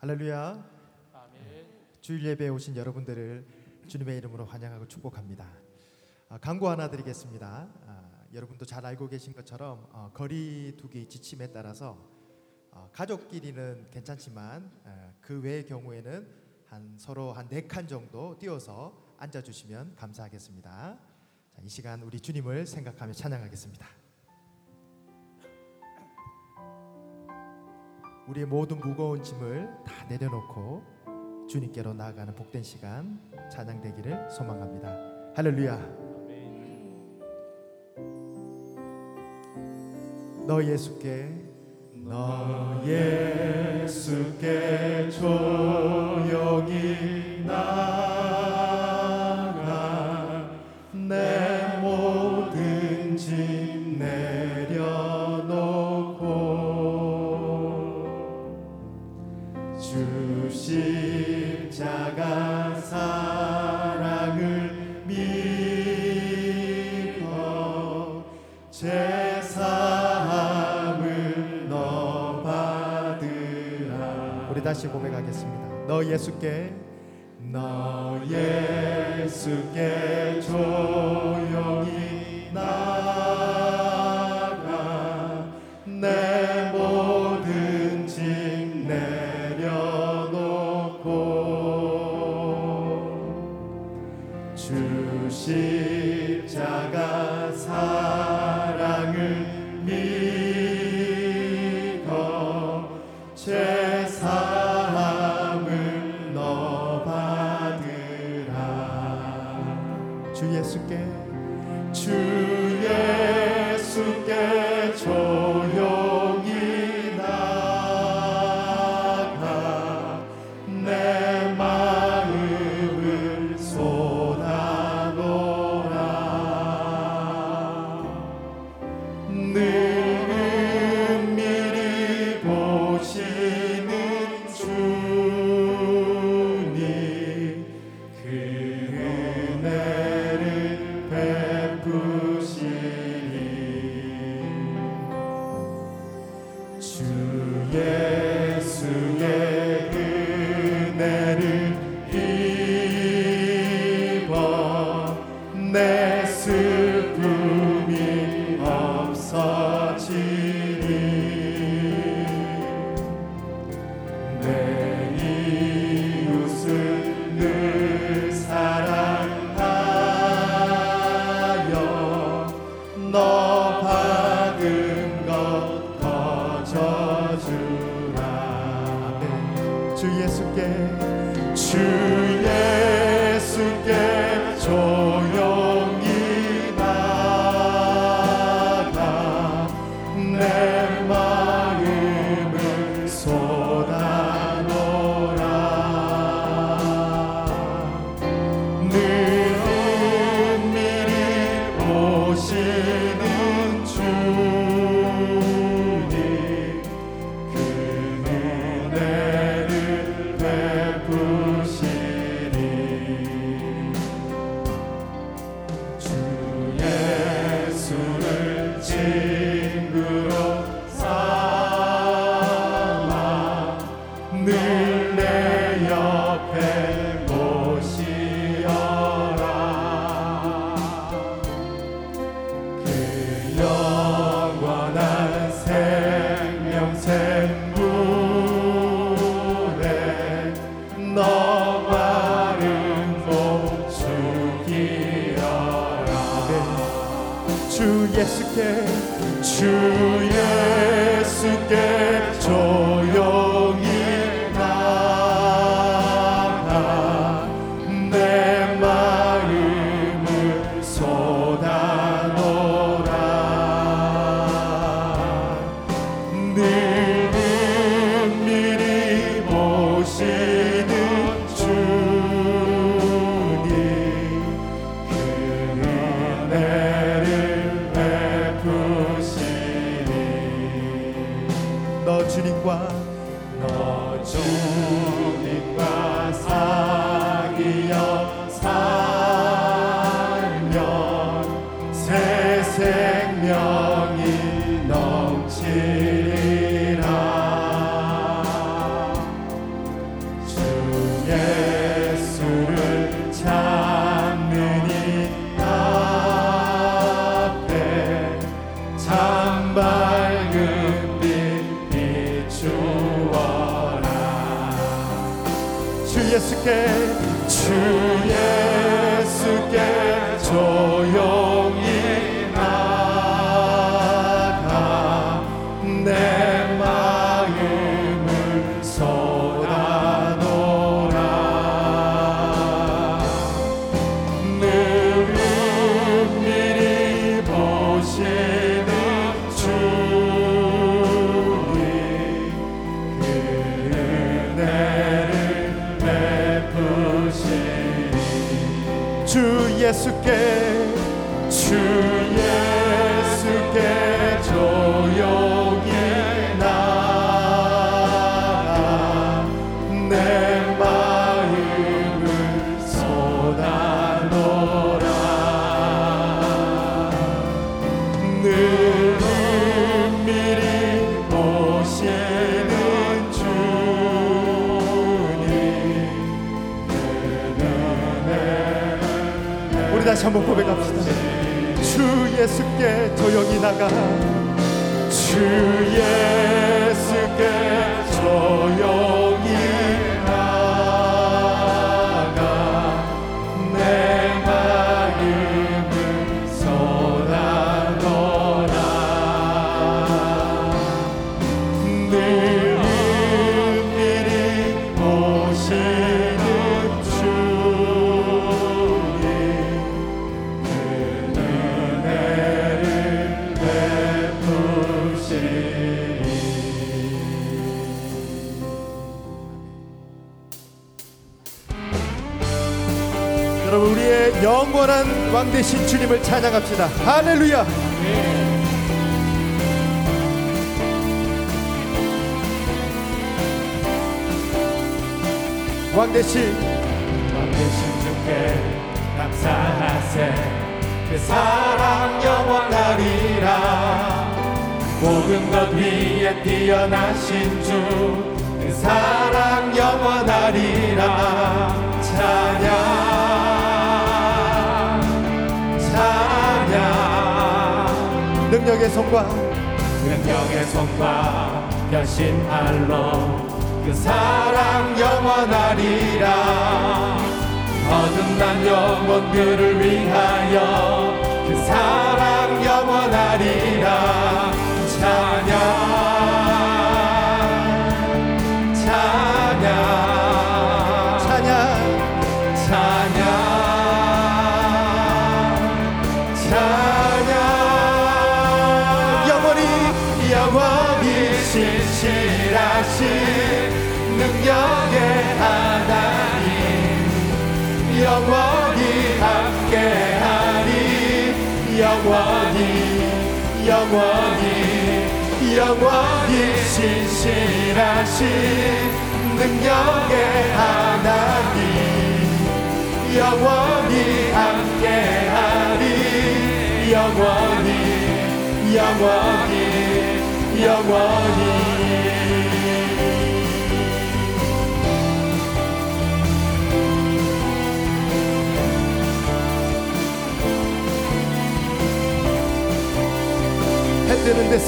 할렐루야. 아멘. 주일 예배에 오신 여러분들을 주님의 이름으로 환영하고 축복합니다. 강구 하나 드리겠습니다. 여러분도 잘 알고 계신 것처럼 거리두기 지침에 따라서 가족끼리는 괜찮지만 그 외의 경우에는 서로 한 4칸 정도 띄워서 앉아주시면 감사하겠습니다. 자, 이 시간 우리 주님을 생각하며 찬양하겠습니다. 우리의 모든 무거운 짐을 다 내려놓고 주님께로 나아가는 복된 시간 찬양되기를 소망합니다. 할렐루야. 너 예수께 조용히 나가 내 모든 짐 내려놓고 주 십자가 사랑을 믿고 제사함을 너 받으라. 우리 다시 고백하겠습니다. 너 예수께 조용히 나가 내 모든 짐 내려놓고 주 십자가 사랑을 믿고 제사함을 너 받으라. 주 예수께 조용히 나가 내 마음을 쏟아놓아. 늘 은밀히 보시는 주님 그 은혜를 베푸시리. 주 예수의 은혜를 입어 내 슬픔이 없어지리. 내 이웃을 늘 사랑하여 너 받은 것 거저주라. 주 예수께 조용히 나가 내 마음을 쏟아놓아. 늘 은밀히 보시는 주님 그 은혜를 베푸시리. 주 예수를 친구로 삼아 늘 내 옆에 모시어라. 그 영원한 생명샘 물에 너 마른 목 죽이어라. 주 예수께 조용히 나가 내 마음을 쏟아놓아. 늘 은밀히 보시는 주님 그 은혜를 베푸시리. 너 주님과 사귀어 살면 새 생명이 넘치리라. 주 예수께 조용히 나가 내 마음을 쏟아놓으라. 늘 은밀히 보시는 주님 그 은혜를 베푸시니 주 예수께 조용히 나가 내 마음을 쏟아놓으라. 늘 은밀히 보시는 주님 그 은혜를. 우리 다시 한번 고백합시다. 주 예수께 조용히 나가 주 예수께 조용히 나가 내 마음을 쏟아놓으라. 늘 은밀히 보시는 주님 그 은혜를 베푸시니. 여러분, 우리의 영원한 왕 되신 주님을 찬양합시다. 할렐루야. 왕 되신 주께 감사하세. 그 사랑 영원하리라. 모든 것 위에 뛰어나신 주 그 사랑 영원하리라. 찬양 능력의 손과 결심할로 그 사랑 영원하리라. 거듭난 영혼들을 위하여 그 사랑 영원하리라. 찬양 영원히 신실하신 능력의 하나님 영원히 함께하리. 영원히 신실하신 능력의 하나님 영원히 함께하리. 영원히 해 뜨는 데서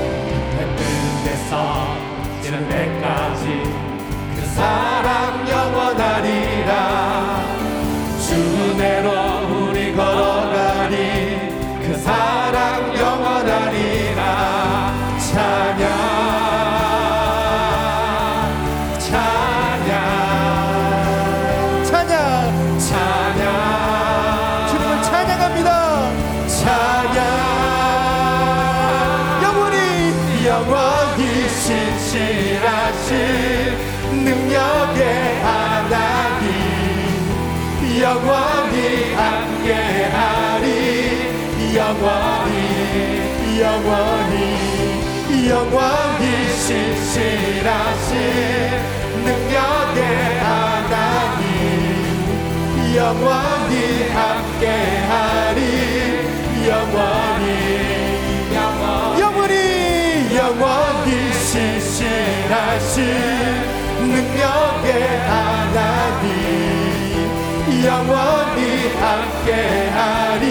지는 때까지 그 사랑 영원하리라. 주 은혜로 우리 걸어가니 그 사랑 영원하리라. 찬양 주님을 찬양합니다. 영원히 신실하신 능력의 하나님 영원히 함께하리. 영원히 신실하신 능력의 하나님 영원히 함께하리. 영원히 신실하신 능력의 하나님 영원히 함께하리.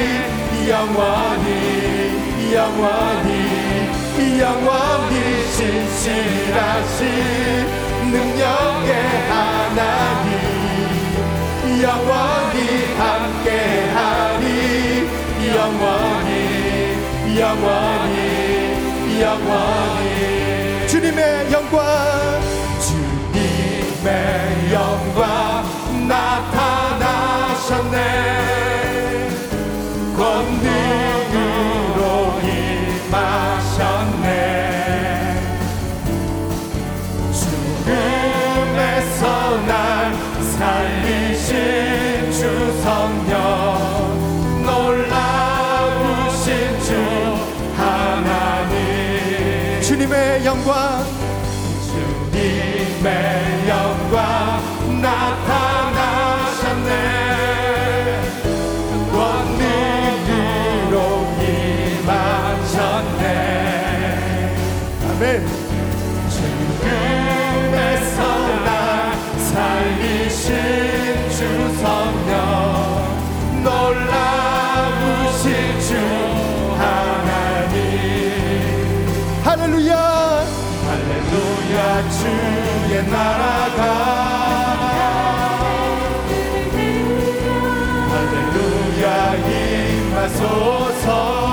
영원히 신실하신 능력의 하나님 영원히 함께하리. 영원히 영원히 영원히 주님의 영광 주님의 영광 나타나셨네. 권능으로 임하셨네. 죽음에서 날 살리신 주 성령 놀라우신 주 하나님 주님의 영광 주님의 영광 나타나셨네. 권능으로 임하셨네. 아멘. 죽음에서 날 살리신 주 성령 놀라우신 주 하나님 할렐루야 할렐루야 주의 나라가 할렐루야 임하소서.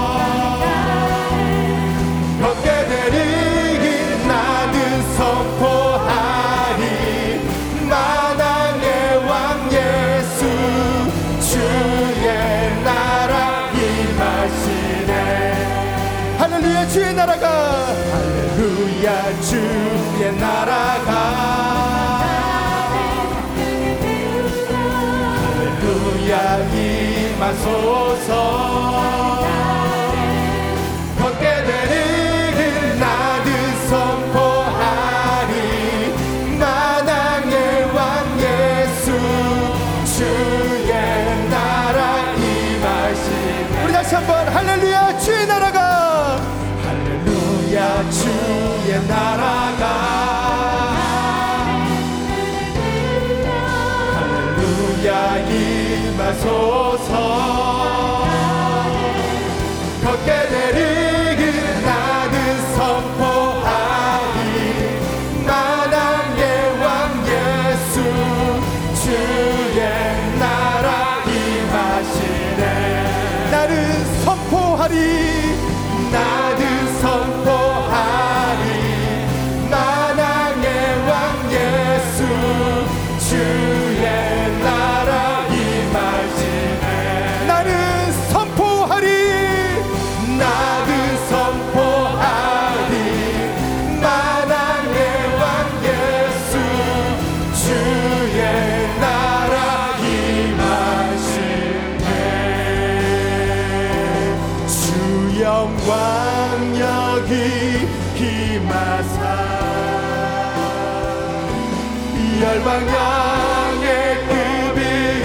걷게 되리 나는 선포하리. 만왕의 왕 예수 주의 나라 임하시네. 할렐루야 주의 나라가 할렐루야 주의 나라가 할렐루야 임하소서. 걷게 되리 나는 선포하리. 만왕의 왕 예수 주의 나라 임하시네. 우리 다시 한번 할렐루야 주의 나라가 할렐루야 주의 나라가 할렐루야 임하소서. 걷게 되리 나는 선포하리. 만왕의 왕 예수 주의 나라 임하시네. 나는 선포하리. 나는 선포하리. 만왕의 왕 예수 주의 나라 임하시네. 나는 선포하리. 나는 선포하리. 만왕의 왕 예수 주의 나라 임하시네. 주 영광 여기 임하사 열방 향해 그 빛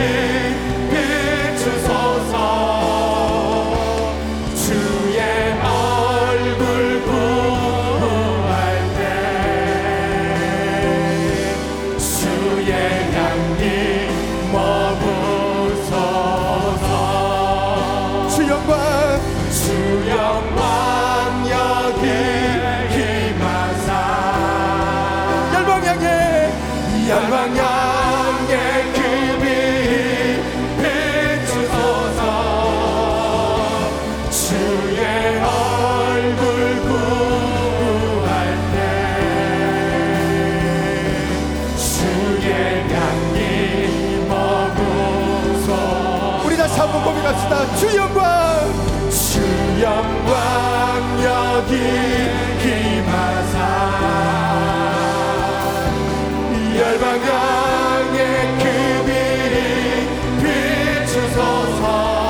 비추소서. 주의 얼굴 구할 때 주의 향기 머무소서. 주 영광 주 영광 여기 임하사 열방 향해 그 빛 비추소서. 주의 얼굴 구할 때 주의 향기 머무소서. 우리 다시 한번 고백합시다. 주 영광 주 영광 여기 임하사 열방 향해 그 빛 비추소서.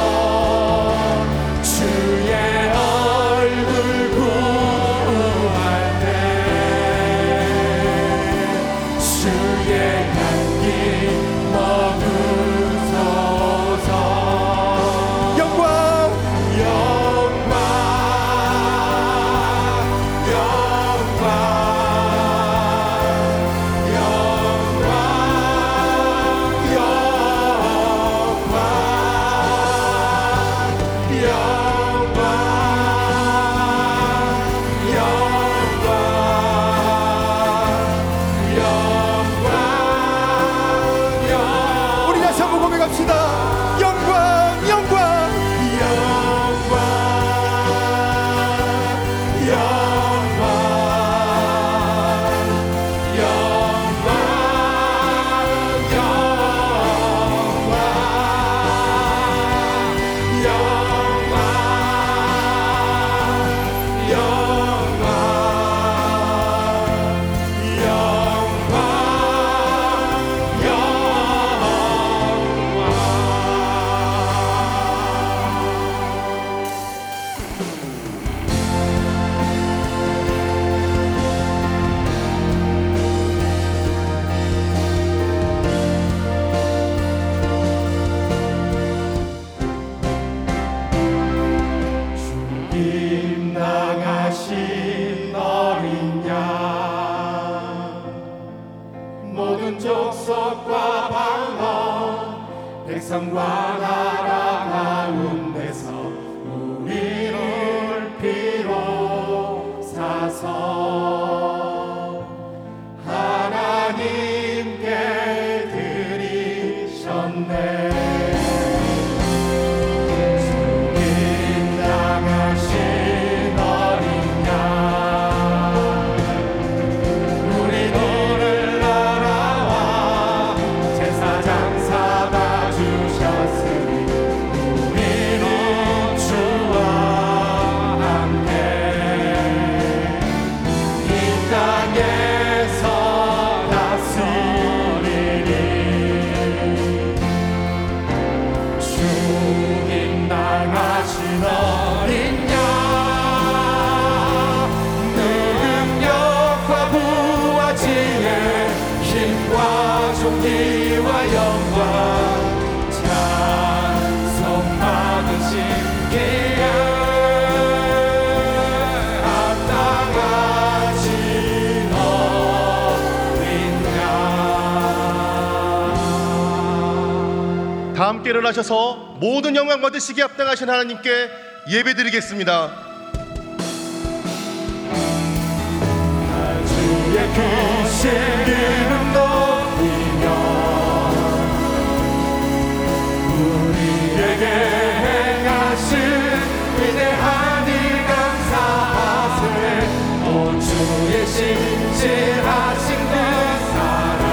주의 얼굴 구할 때 주의 향기 머무소서. 영광 함께 일어나셔서 모든 영광 받으시기에 합당하신 하나님께 예배드리겠습니다. 주의 크신 이름 높이며 우리에게 행하신 위대한 일 감사하세. 온 주의 신실하신 그 사랑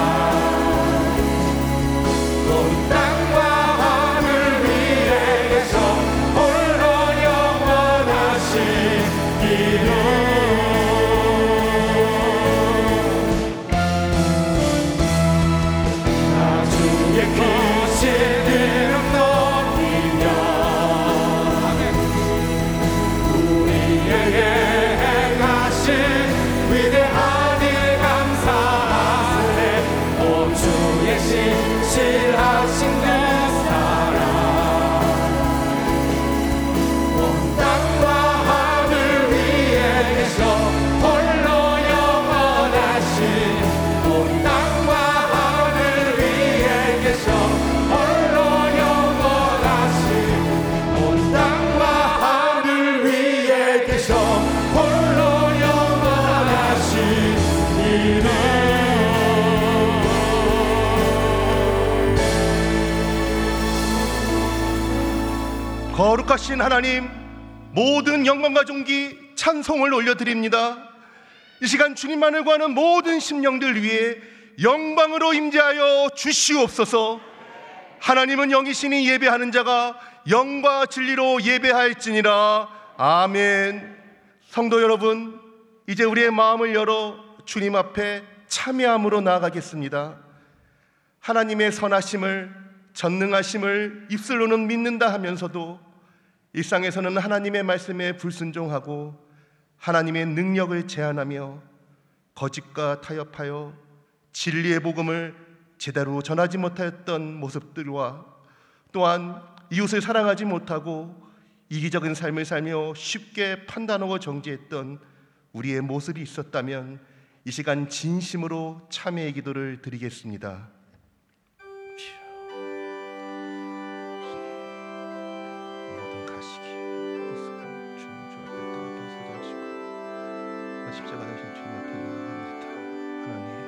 온 땅과 하늘 위에 계셔 홀로 영원하신 이름. 크신 이름 높이며 우리에게 행하신 위대한 일 감사하세. 온 주의 신실하신 그 사랑 온 땅과 하늘 위에 계셔 홀로 영원하신 온 땅과 하늘 위에 계셔 홀로 영원하신 온 땅과 하늘 위에 계셔 홀로 영원하신 이름. 거룩하신 하나님, 모든 영광과 존귀 찬송을 올려드립니다. 이 시간 주님만을 구하는 모든 심령들 위해 영광으로 임재하여 주시옵소서. 하나님은 영이시니 예배하는 자가 영과 진리로 예배할지니라. 아멘. 성도 여러분, 이제 우리의 마음을 열어 주님 앞에 참여함으로 나아가겠습니다. 하나님의 선하심을, 전능하심을 입술로는 믿는다 하면서도 일상에서는 하나님의 말씀에 불순종하고 하나님의 능력을 제한하며 거짓과 타협하여 진리의 복음을 제대로 전하지 못하였던 모습들과 또한 이웃을 사랑하지 못하고 이기적인 삶을 살며 쉽게 판단하고 정죄했던 우리의 모습이 있었다면 이 시간 진심으로 참회의 기도를 드리겠습니다. 모든 가시기 모습을 주님 주 앞에 다 벗어던지고 십자가 되신 주님 앞에 나아갑니다. 하나님,